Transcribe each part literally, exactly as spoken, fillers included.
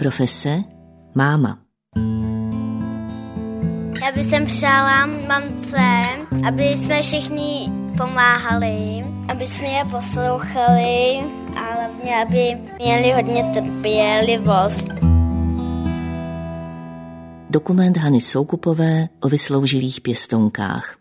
profese? Máma. Já bych sem přála mamce, aby jsme všichni pomáhali, aby jsme je poslouchali a hlavně, aby měli hodně trpělivost. Dokument Hany Soukupové o vysloužilých pěstounkách.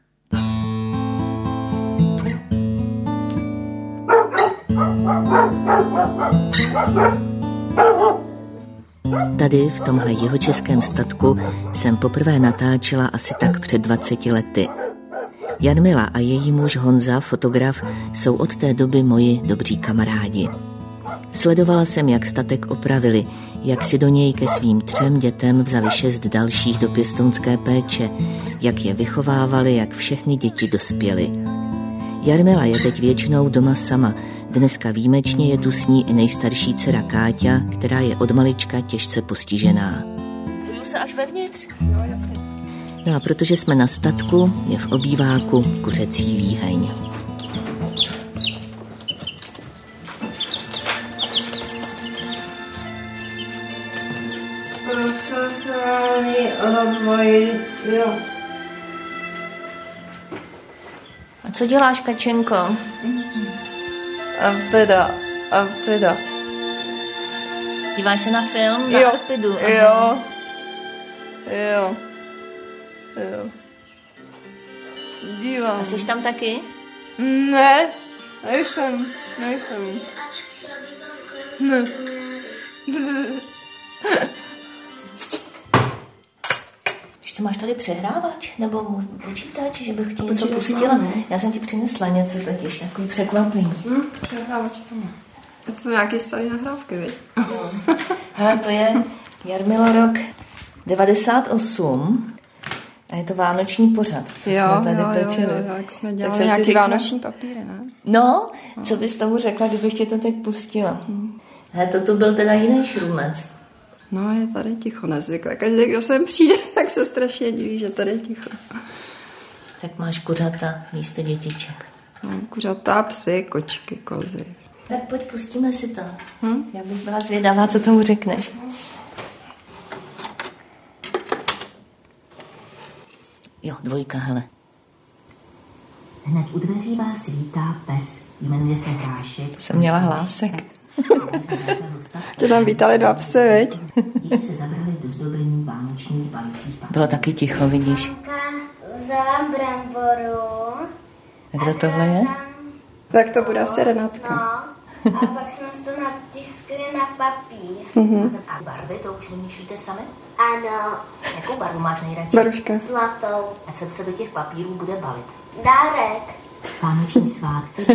Tady, v tomhle jihočeském statku, jsem poprvé natáčela asi tak před dvaceti lety. Jarmila a její muž Honza, fotograf, jsou od té doby moji dobří kamarádi. Sledovala jsem, jak statek opravili, jak si do něj ke svým třem dětem vzali šest dalších do pěstounské péče, jak je vychovávali, jak všechny děti dospěly. Jarmila je teď většinou doma sama. Dneska výjimečně je tu s ní i nejstarší dcera Káťa, která je od malička těžce postižená. Půjdu se až vevnitř? No, jasně. No a protože jsme na statku, je v obýváku kuřecí výheň. Profesionální rozvoj, jo. A co děláš, Kačenko? A teda, a teda. Díváš se na film? Na jo, Arpidu? jo, jo, jo. Dívám. A jsi tam taky? Ne, nejsem, nejsem. Ne. Ještě máš tady přehrávač? Nebo počítač, že bych ti něco pustila? Já jsem ti přinesla něco taky, takový překvapení. Hm, přehrávač tam. To jsou nějaké staré nahrávky, viď? Hele, to je Jarmilo rok devadesát osm a je to vánoční pořad, co jo, jsme tady jo, točili. Jo, jo, jak jsme dělali tak nějaký řekla, vánoční papíry, ne? No, co bys tomu řekla, kdybych ti to teď pustila? Hmm. Hele, toto byl teda jiný šrumec. No, je tady ticho nezvykle. Každý, kdo sem přijde, tak se strašně diví, že tady je ticho. Tak máš kuřata místo dětiček. Mám kuřata, psy, kočky, kozy. Tak pojď, pustíme si to. Hm? Já bych byla zvědavá, co tomu řekneš. Jo, dvojka, hele. Hned u dveří vás vítá pes. Jmenuje se Hrášek. Jsem měla hlásek. Tě tam vítali dva psy, veď? Díky se zabrali do zdobení vánočních balících. Bylo taky ticho, vidíš. Vzala bramboru. A kdo tohle je? Tak to bude asi Renátka. No, a pak jsme si to natiskli na papír. Mm-hmm. A barvy, to už vymýšlíte sami? Ano. Jakou barvu máš nejradši? Baruška. Zlatou. A co se do těch papírů bude balit? Dárek. Vánoční svátky.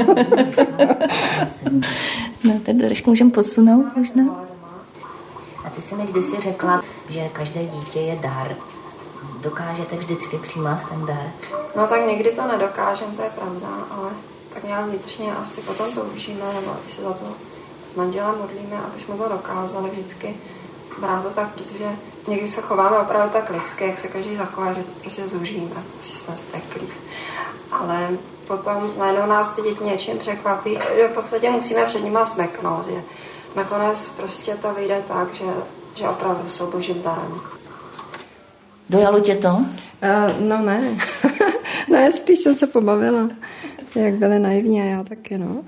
No, tak trošku můžeme posunout možná. A ty jsi mi kdysi řekla, že každé dítě je dar. Dokážete vždycky přijímat ten dar? No tak někdy to nedokážem, to je pravda, ale tak nějak vnitřně asi potom toužíme, nebo když se za to s manželem modlíme, aby jsme to dokázali vždycky brát to tak, protože někdy se chováme opravdu tak lidsky, jak se každý zachová, že prostě zuříme, prostě jsme steklí. Ale potom najednou nás ty děti něčím překvapí, že v podstatě musíme před nima smeknout, že nakonec prostě to vyjde tak, že, že opravdu jsou božím darem. Dojalo tě to? Uh, no ne, ne, spíš jsem se pobavila, jak byly naivní a já taky, no.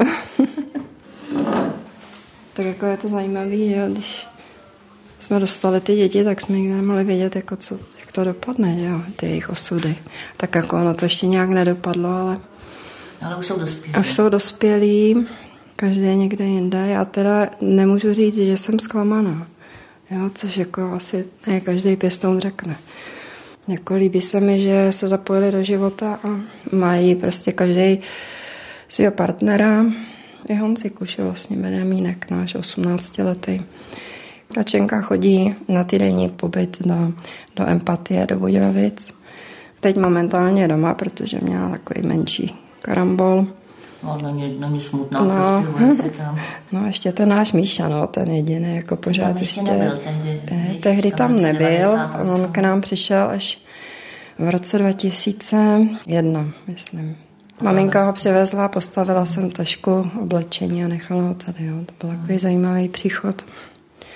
Tak jako je to zajímavý, že když jsme dostali ty děti, tak jsme nikdy nemohli vědět, jako co, jak to dopadne, že jo, ty jejich osudy. Tak jako ono to ještě nějak nedopadlo, ale... Ale už jsou dospělí. Už jsou dospělí, každý je někde jinde. Já teda nemůžu říct, že jsem zklamaná, jo, což jako asi ne každý pěstoun řekne. Jako líbí se mi, že se zapojili do života a mají prostě každý svého partnera. I Honzik už je vlastně Benjamínek, náš osmnáctiletý. Kačenka chodí na týdenní pobyt do, do Empatie, do Budějovic. Teď momentálně doma, protože měla takový menší karambol. No, není, není smutná, no, prospěvuje se tam. No, ještě ten náš Míša, no, ten jediný, jako pořád tam ještě. ještě nebyl tehdy. Te, tehdy tam, tam nebyl, on k nám přišel až v roce dva tisíce jedna, myslím. Maminka ho přivezla, postavila jsem tašku, oblečení a nechala ho tady, jo. To byl takový zajímavý příchod.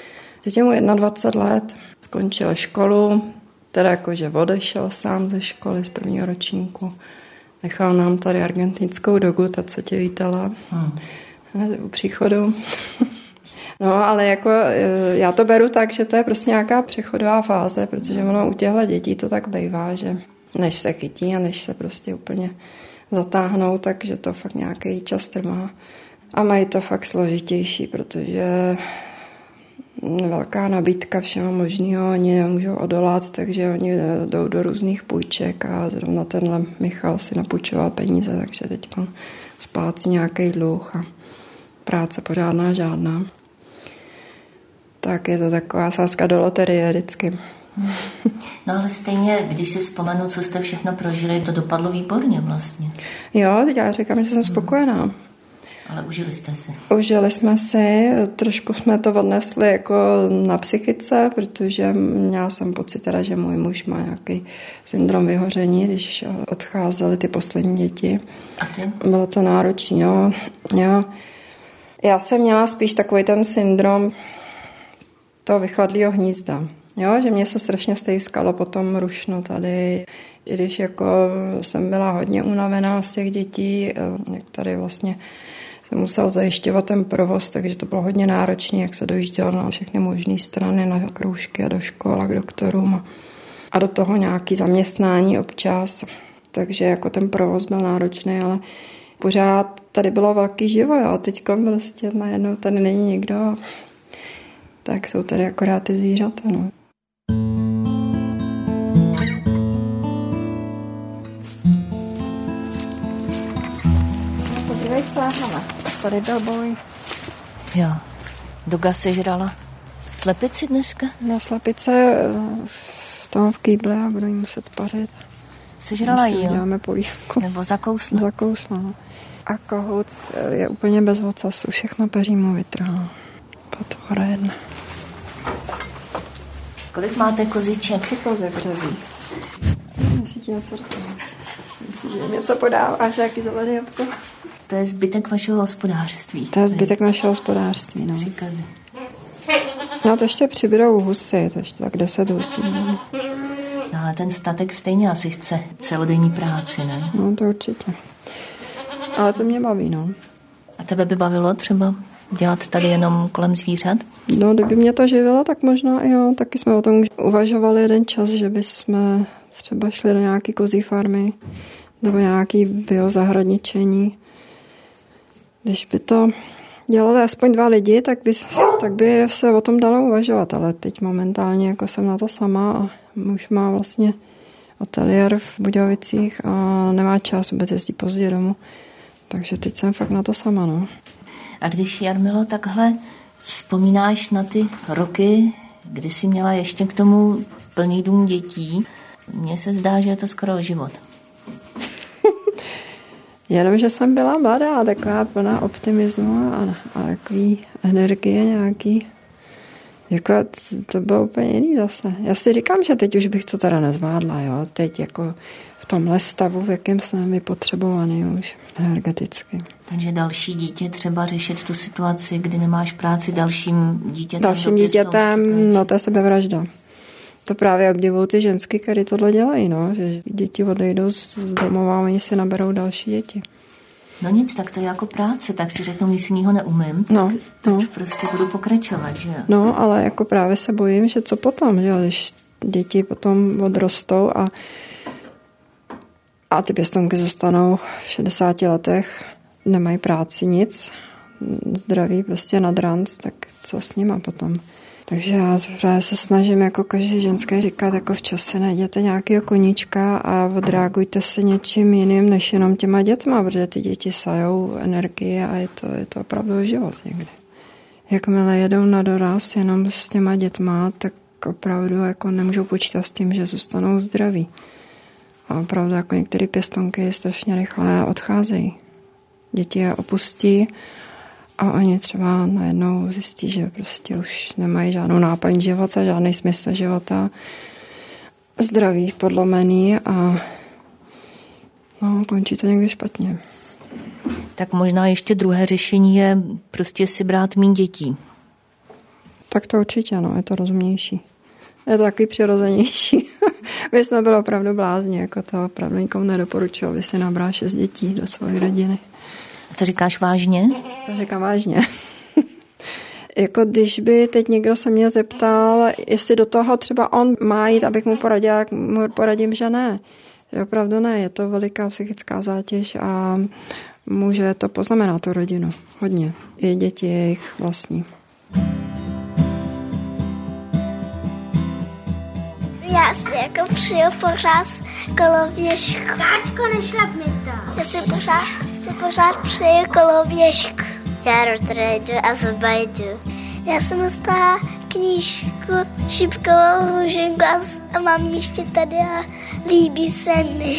Teď je mu dvacet jedna let, skončil školu, teda jakože odešel sám ze školy z prvního ročníku. Nechal nám tady argentinskou dogu, ta, co tě vítala hmm. u příchodu. No, ale jako já to beru tak, že to je prostě nějaká přechodová fáze, protože ono u těchto dětí to tak bývá, že než se chytí a než se prostě úplně zatáhnou, takže to fakt nějaký čas trvá. A mají to fakt složitější, protože velká nabídka všeho možného, oni nemůžou odolat, takže oni jdou do různých půjček a zrovna tenhle Michal si napůjčoval peníze, takže teď on splácí nějaký dluh a práce pořádná žádná. Tak je to taková sázka do loterie vždycky. No ale stejně, když si vzpomenu, co jste všechno prožili, to dopadlo výborně vlastně. Jo, teď já říkám, že jsem spokojená. Ale užili jste si. Užili jsme si, trošku jsme to odnesli jako na psychice, protože měla jsem pocit teda, že můj muž má nějaký syndrom vyhoření, když odcházely ty poslední děti. A ty? Bylo to náročné, jo. jo. Já jsem měla spíš takový ten syndrom toho vychladlého hnízda. Jo, že mě se strašně stejskalo po tom rušnu tady. I když jako jsem byla hodně unavená z těch dětí, jak tady vlastně jsem musel zajišťovat ten provoz, takže to bylo hodně náročné, jak se dojíždělo na všechny možné strany, na kroužky a do škol a k doktorům. A do toho nějaké zaměstnání občas. Takže jako ten provoz byl náročný, ale pořád tady bylo velký živo, jo. Teď prostě najednou tady není nikdo, tak jsou tady akorát ty zvířata, no. Podívej se, Hana, tady byl boj. Jo, Doga sežrala slepici dneska? No, slepice v tom v kýble a budu jí muset spařit. Sežrala jí, jo? Děláme polívku. Nebo zakousla? Zakousla, no. A kohout je úplně bez ocasu, všechno peří mu vytrhalo. Potvora jedna. Kolik máte koziček? Tři kozy v březích. Myslí ti něco řeknu. Myslí, že něco podáváš, jaký zelený jabko? To je zbytek vašeho hospodářství. To je zbytek našeho hospodářství, no. Příkazy. No to ještě přibydou husy, to ještě tak deset husí. No. No ale ten statek stejně asi chce celodenní práci, ne? No to určitě. Ale to mě baví, no. A tebe by bavilo třeba dělat tady jenom kolem zvířat? No, kdyby mě to živilo, tak možná jo. Taky jsme o tom uvažovali jeden čas, že bychom třeba šli do nějaký kozí farmy nebo nějaký biozahradničení. Když by to dělali aspoň dva lidi, tak by, tak by se o tom dalo uvažovat. Ale teď momentálně jako jsem na to sama a muž má vlastně ateliér v Budějovicích a nemá čas vůbec jezdit pozdě domů. Takže teď jsem fakt na to sama, no. A když, Jarmilo, takhle vzpomínáš na ty roky, kdy jsi měla ještě k tomu plný dům dětí, mně se zdá, že je to skoro život. Jenom, že jsem byla mladá, taková plná optimismu a, a takový energie nějaký. Jako to bylo úplně jiný zase. Já si říkám, že teď už bych to teda nezvládla, jo. Teď jako v tomhle stavu, v jakém jsem vypotřebovaný už energeticky. Takže další dítě, třeba řešit tu situaci, kdy nemáš práci dalším dítětem. Dalším dítětem, no to je sebevražda. To právě obdivují ty ženský, které tohle dělají, no, že děti odejdou z domova a oni si naberou další děti. No nic, tak to je jako práce, tak si řeknu, nic jiného neumím. No, no. Prostě budu pokračovat, že jo? No, ale jako právě se bojím, že co potom, že jo, když děti potom odrostou a, a ty pěstounky zůstanou v šedesáti letech, nemají práci, nic, zdraví prostě nad ranc, tak co s nima potom? Takže já právě se snažím jako každý ženské říkat, jako včas si najděte nějakého koníčka a odreagujte se něčím jiným, než jenom těma dětma, protože ty děti sajou energii a je to, je to opravdu život někdy. Jakmile jedou na doraz jenom s těma dětma, tak opravdu jako nemůžou počítat s tím, že zůstanou zdraví. A opravdu jako některé pěstonky strašně rychle odcházejí. Děti je opustí a oni třeba najednou zjistí, že prostě už nemají žádnou náplň života, žádný smysl života, zdraví podlomený a no, končí to někdy špatně. Tak možná ještě druhé řešení je prostě si brát míň dětí. Tak to určitě, no, je to rozumnější. Je to takový přirozenější. My jsme byli opravdu blázni, jako to opravdu nikomu nedoporučuji, aby si nabral šest dětí do své rodiny. A to říkáš vážně? To říkám vážně. Jako když by teď někdo se mě zeptal, jestli do toho třeba on má jít, abych mu poradila, jak mu poradím, že ne. Že opravdu ne, je to veliká psychická zátěž a může to poznamenat tu rodinu. Hodně. I děti jejich vlastní. Já si jako přijel pořád kolověžku. Káčko, nešlap mi to. Já si pořád, si pořád přijel kolověžku. Já rozrejdu a zabajdu. Já jsem dostala knížku Šipkovou hůženku a mám ještě tady a líbí se mi.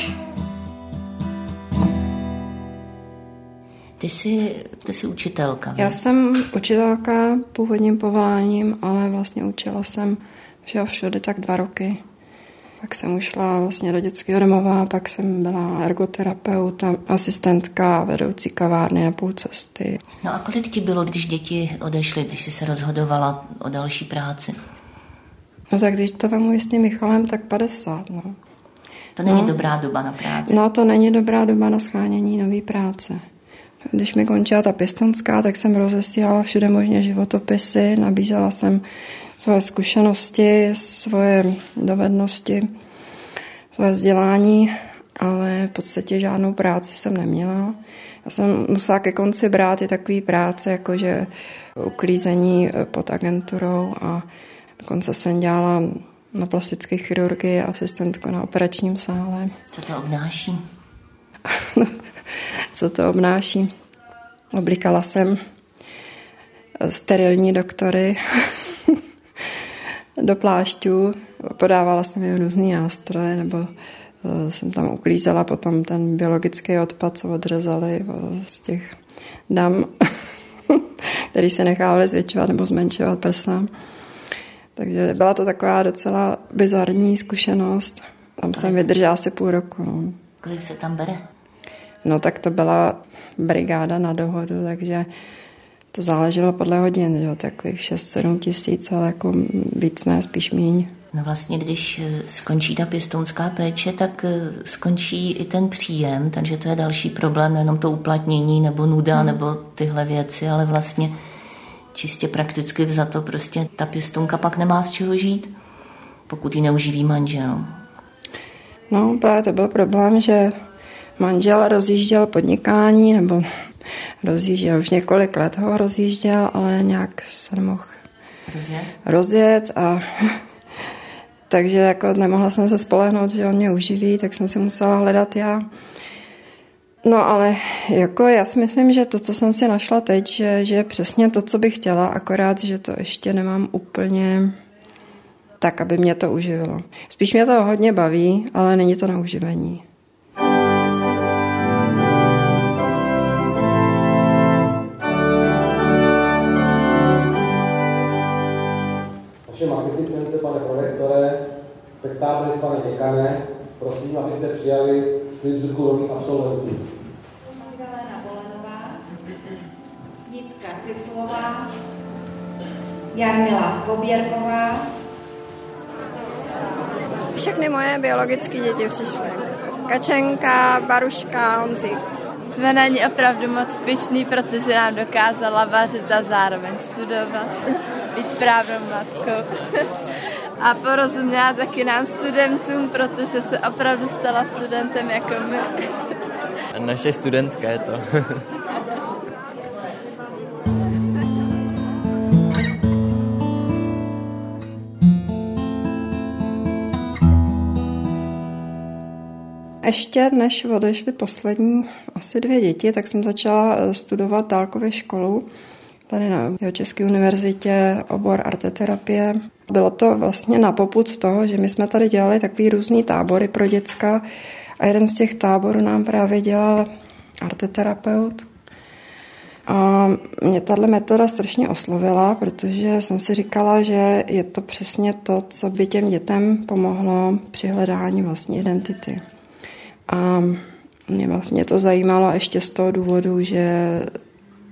Ty jsi, ty jsi učitelka. Já jsem učitelka původním povoláním, ale vlastně učila jsem všeho všude tak dva roky. Pak jsem ušla vlastně do dětského domova, pak jsem byla ergoterapeut, asistentka, vedoucí kavárny na půl cesty. No a kolik ti bylo, když děti odešly, když jsi se rozhodovala o další práci? No tak když to vemu s tím Michalem, tak padesát, no. To není no. dobrá doba na práci. No to není dobrá doba na schánění nový práce. Když mi končila ta pěstounská, tak jsem rozesílala všude možně životopisy, nabízela jsem svoje zkušenosti, svoje dovednosti, svoje vzdělání, ale v podstatě žádnou práci jsem neměla. Já jsem musela ke konci brát i takové práce, jakože uklízení pod agenturou a dokonce jsem dělala na plastické chirurgii asistentku na operačním sále. Co to obnáší? Co to obnáší? Oblikala jsem sterilní doktory do plášťů, podávala jsem jim různý nástroje, nebo jsem tam uklízela potom ten biologický odpad, co odřezali z těch dam, který se nechávali zvětšovat nebo zmenšovat prsám. Takže byla to taková docela bizarní zkušenost. Tam jsem vydržela asi půl roku. No. Kolik se tam bere? No tak to byla brigáda na dohodu, takže to záleželo podle hodin, že? Takových šest sedm tisíc, ale jako víc ne, spíš míň. No vlastně, když skončí ta pěstounská péče, tak skončí i ten příjem, takže to je další problém, jenom to uplatnění nebo nuda hmm. nebo tyhle věci, ale vlastně čistě prakticky vzato prostě ta pěstounka pak nemá z čeho žít, pokud ji neuživí manžel. No právě to byl problém, že manžel rozjížděl podnikání, nebo rozjížděl, už několik let ho rozjížděl, ale nějak se nemohl rozjet, rozjet a takže jako nemohla jsem se spolehnout, že on mě uživí, tak jsem si musela hledat já. No ale jako já si myslím, že to, co jsem si našla teď, že, že je přesně to, co bych chtěla, akorát, že to ještě nemám úplně tak, aby mě to uživilo. Spíš mě to hodně baví, ale není to na uživení. Vaše magnificence, pane prorektore, spektáblis, pane děkane, prosím, abyste přijali slib z rukou nových absolventů. Magdalena Bolenová, Jitka Sislová, Jarmila Koběrková. Všechny moje biologické děti přišly. Kačenka, Baruška, Honzik. Jsme na ní opravdu moc pyšní, protože nám dokázala vařit a zároveň studovat, být správnou matkou. A porozuměla taky nám studentům, protože se opravdu stala studentem jako my. Naše studentka je to. Ještě než odešly poslední asi dvě děti, tak jsem začala studovat dálkově školu tady na Jihočeské univerzitě, obor arteterapie. Bylo to vlastně na popud toho, že my jsme tady dělali takový různý tábory pro děcka a jeden z těch táborů nám právě dělal arteterapeut. A mě tahle metoda strašně oslovila, protože jsem si říkala, že je to přesně to, co by těm dětem pomohlo při hledání vlastní identity. A mě vlastně to zajímalo ještě z toho důvodu, že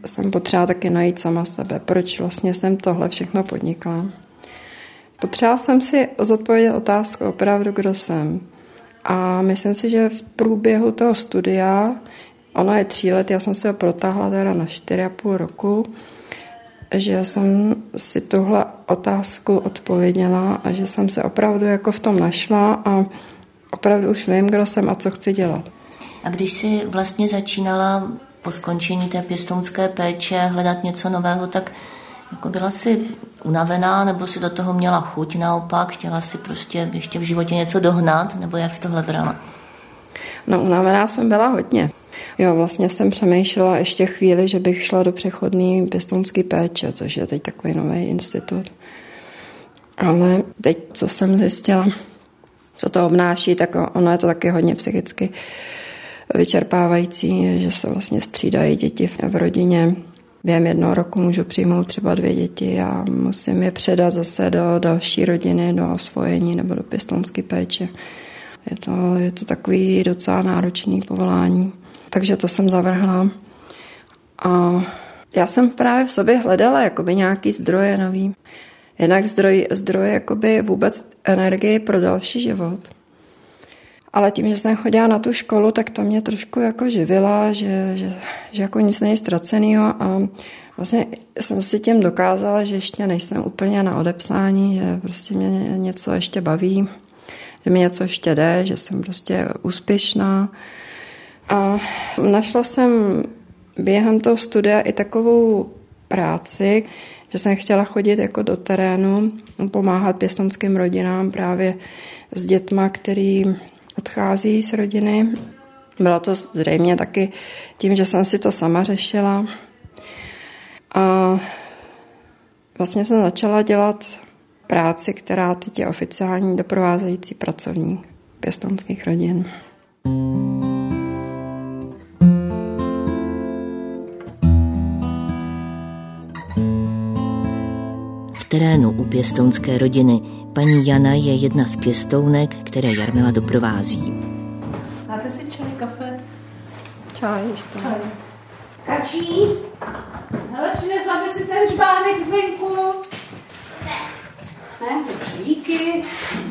jsem potřeba taky najít sama sebe, proč vlastně jsem tohle všechno podnikla. Potřeba jsem si zodpovědět otázku opravdu, kdo jsem. A myslím si, že v průběhu toho studia, ono je tří let, já jsem si ho protáhla teda na čtyři a půl roku, že jsem si tuhle otázku odpověděla a že jsem se opravdu jako v tom našla a opravdu už vím, kdo jsem a co chci dělat. A když jsi vlastně začínala po skončení té pěstounské péče hledat něco nového, tak jako byla jsi unavená, nebo si do toho měla chuť naopak, chtěla si prostě ještě v životě něco dohnat, nebo jak jsi tohle brala? No, unavená jsem byla hodně. Jo, vlastně jsem přemýšlela ještě chvíli, že bych šla do přechodné pěstounské péče, což je teď takový nový institut. Ale teď, co jsem zjistila, co to obnáší, tak ono je to taky hodně psychicky vyčerpávající, že se vlastně střídají děti v rodině. Během jednoho roku můžu přijmout třeba dvě děti a musím je předat zase do další rodiny, do osvojení nebo do pěstounské péče. Je to, je to takový docela náročný povolání. Takže to jsem zavrhla. A já jsem právě v sobě hledala jakoby nějaký zdroje nový. Jednak zdroj, zdroje jakoby vůbec energie pro další život. Ale tím, že jsem chodila na tu školu, tak to mě trošku jako živila, že, že, že jako nic není ztracenýho a vlastně jsem si tím dokázala, že ještě nejsem úplně na odepsání, že prostě mě něco ještě baví, že mi něco ještě jde, že jsem prostě úspěšná. A našla jsem během toho studia i takovou práci, že jsem chtěla chodit jako do terénu, pomáhat pěstounským rodinám právě s dětma, který odchází z rodiny. Bylo to zřejmě taky tím, že jsem si to sama řešila. A vlastně jsem začala dělat práci, která teď je oficiální doprovázející pracovník pěstounských rodin. V terénu u pěstounské rodiny paní Jana je jedna z pěstounek, které Jarmila doprovází. Máte si čaj, kafe? Čaj ještě. Čaj. Kačí? Hele, přinesla by si ten žbánek zvenku? Ne. Ne, dobře, díky.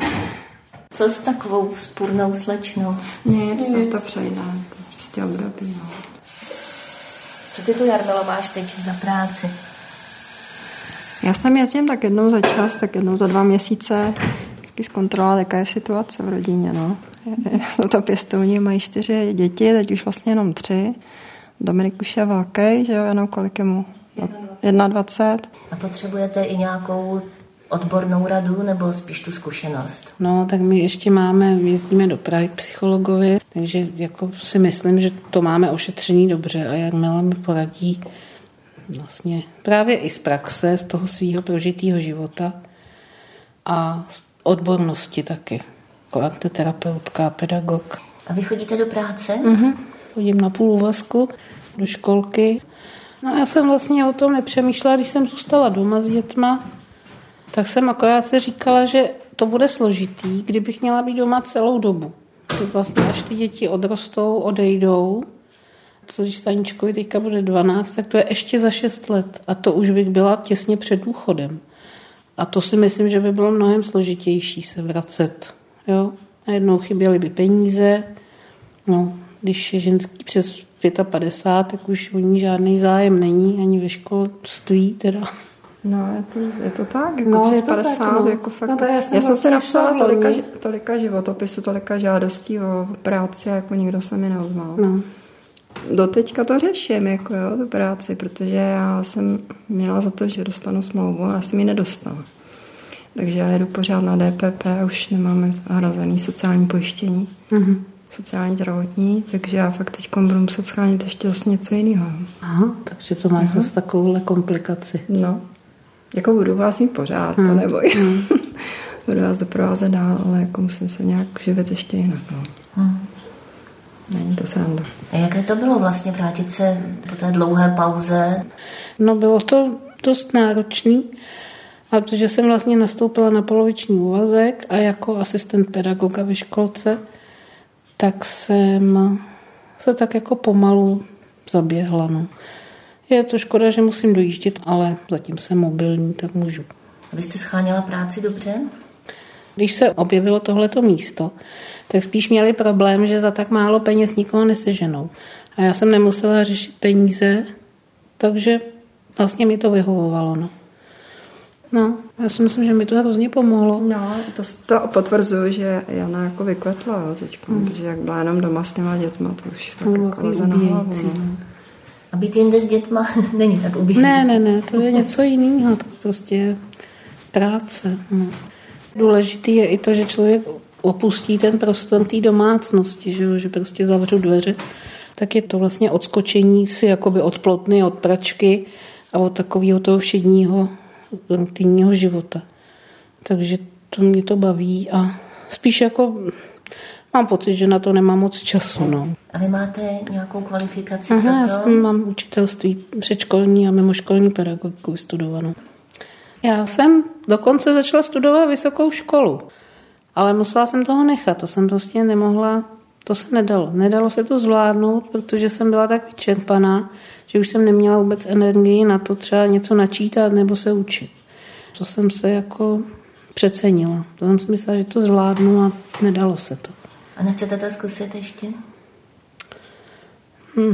Co s takovou vzpůrnou slečnou? Nic, to, to přejde, to prostě období. No. Co ty tu, Jarmilo, máš teď za práci? Já jsem jezdím tak jednou za čas, tak jednou za dva měsíce vždycky zkontrolovat, jaká je situace v rodině. No. To pěstouni mají čtyři děti, teď už vlastně jenom tři. Dominik už je velký, že jo, jenom kolik je mu? dvacet jedna. A potřebujete i nějakou odbornou radu nebo spíš tu zkušenost? No, tak my ještě máme, jezdíme do Prahy k psychologovi, takže jako si myslím, že to máme ošetřený dobře a Jarmila mi poradí vlastně právě i z praxe, z toho svého prožitého života a z odbornosti taky. Jako antiterapeutka, pedagog. A vy chodíte do práce? Mhm. Chodím na půl úvazku do školky. No já jsem vlastně o tom nepřemýšlela, když jsem zůstala doma s dětma, tak jsem akorát si říkala, že to bude složitý, kdybych měla být doma celou dobu. Vlastně až ty děti odrostou, odejdou, to když Staničkovi teďka bude dvanáct, tak to je ještě za šest let. A to už bych byla těsně před důchodem. A to si myslím, že by bylo mnohem složitější se vracet. Jo? Najednou chyběly by peníze. No, když je ženský přes padesát pět, tak už o ní žádný zájem není, ani ve školství teda. No, je to, je to tak, jako no, přes to padesát, tak, no. jako fakt. No, já jsem, já jsem si napsala tolika, loni. tolika životopisů, tolika žádostí o práci a jako nikdo se mi neozval. No. Doteďka to řeším, jako jo, tu práci, protože já jsem měla za to, že dostanu smlouvu a já jsem ji nedostala. Takže já jedu pořád na D P P a už nemáme hrazený sociální pojištění, mm-hmm. sociální zdravotní, takže já fakt teď budu muset schánit ještě zase něco jiného. Aha, takže to máš zase takovouhle komplikaci. No, jako budu vás mít pořád, hmm. to neboj. Hmm. Budu vás doprovázet dál, ale jako musím se nějak živit ještě jinak. No. Hmm. Není to sranda. A jaké to bylo vlastně vrátit se po té dlouhé pauze? No bylo to dost náročný, ale protože jsem vlastně nastoupila na poloviční úvazek a jako asistent pedagoga ve školce, tak jsem se tak jako pomalu zaběhla. No. Je to škoda, že musím dojíždět, ale zatím jsem mobilní, tak můžu. A vy jste scháněla práci dobře? Když se objevilo tohleto místo, tak spíš měli problém, že za tak málo peněz nikoho neseženou. A já jsem nemusela řešit peníze, takže vlastně mi to vyhovovalo. No, no já si myslím, že mi to hrozně pomohlo. No, to, to potvrzuji, že Jana jako vykvetla, jo, teďka, hmm. protože jak byla jenom doma s těma dětma, to už tak no, jako leze na hlavu. No. A být jinde s dětma není tak ubíjící. Ne, ne, ne, to je něco jiného, to prostě je práce. No. Důležitý je i to, že člověk opustí ten prostor té domácnosti, že, že prostě zavřu dveře, tak je to vlastně odskočení si jakoby od plotny, od pračky a od takového toho všedního rutinního života. Takže to mě to baví a spíš jako mám pocit, že na to nemám moc času. No. A vy máte nějakou kvalifikaci Aha, pro to? Já jsem, mám učitelství předškolní a mimoškolní pedagogiku vystudovanou. Já jsem dokonce začala studovat vysokou školu, ale musela jsem toho nechat, to jsem prostě nemohla, to se nedalo. Nedalo se to zvládnout, protože jsem byla tak vyčerpaná, že už jsem neměla vůbec energii na to třeba něco načítat nebo se učit. To jsem se jako přecenila. To jsem si myslela, že to zvládnu a nedalo se to. A nechcete to zkusit ještě? Hmm.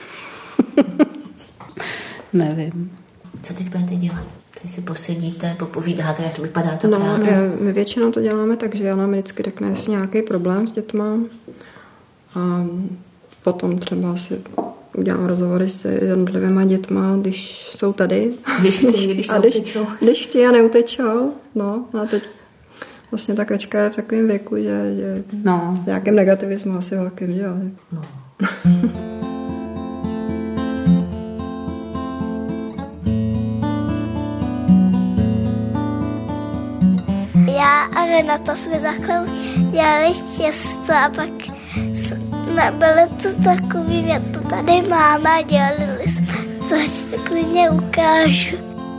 Nevím. Co teď budete dělat? Teď si posedíte, popovídáte, jak vypadá ta no, práce? My, my většinou to děláme tak, že Jana mi vždycky řekne, jestli nějaký problém s dětma. A potom třeba si udělám rozhovory s jednotlivýma dětma, když jsou tady. Když chtějí, když neutečou. Když, když chtějí a neutečou. No, a teď vlastně ta kačka je v takovém věku, že, že no. v nějakém negativismu asi velkým, že jo. No. Já a Renata jsme takhle dělali těsto a pak bylo to takový, jak to tady máma dělali jsme, to si klidně ukážu.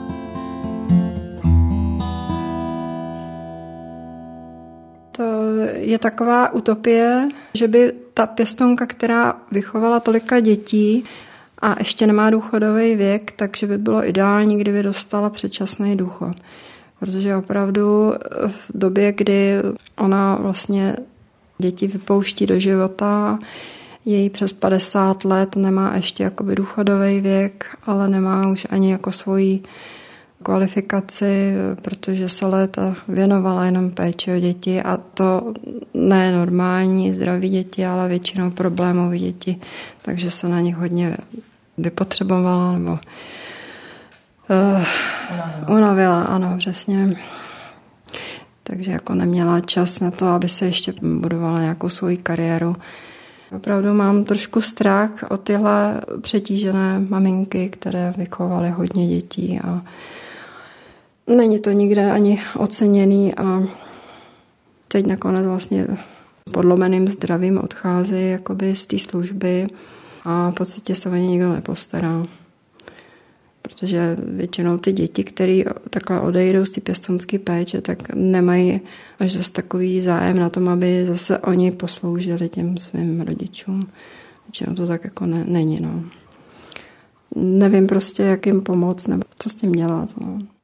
To je taková utopie, že by ta pěstounka, která vychovala tolika dětí a ještě nemá důchodový věk, takže by bylo ideální, kdyby dostala předčasný důchod. Protože opravdu v době, kdy ona vlastně děti vypouští do života, je jí přes padesát let, nemá ještě jakoby důchodový věk, ale nemá už ani jako svoji kvalifikaci, protože se léta věnovala jenom péči o děti a to ne normální zdraví děti, ale většinou problémové děti, takže se na nich hodně vypotřebovala nebo uh, unavila, ano, přesně. Takže jako neměla čas na to, aby se ještě budovala nějakou svoji kariéru. Opravdu mám trošku strach o tyhle přetížené maminky, které vychovaly hodně dětí a není to nikde ani oceněný a teď nakonec vlastně podlomeným zdravím odchází jakoby z té služby a v podstatě se o ně nikdo nepostará. Protože většinou ty děti, které takhle odejdou z té pěstounské péče, tak nemají až zase takový zájem na tom, aby zase oni posloužili těm svým rodičům. Většinou to tak jako ne, není. No. Nevím prostě, jak jim pomoct nebo co s tím dělat. No.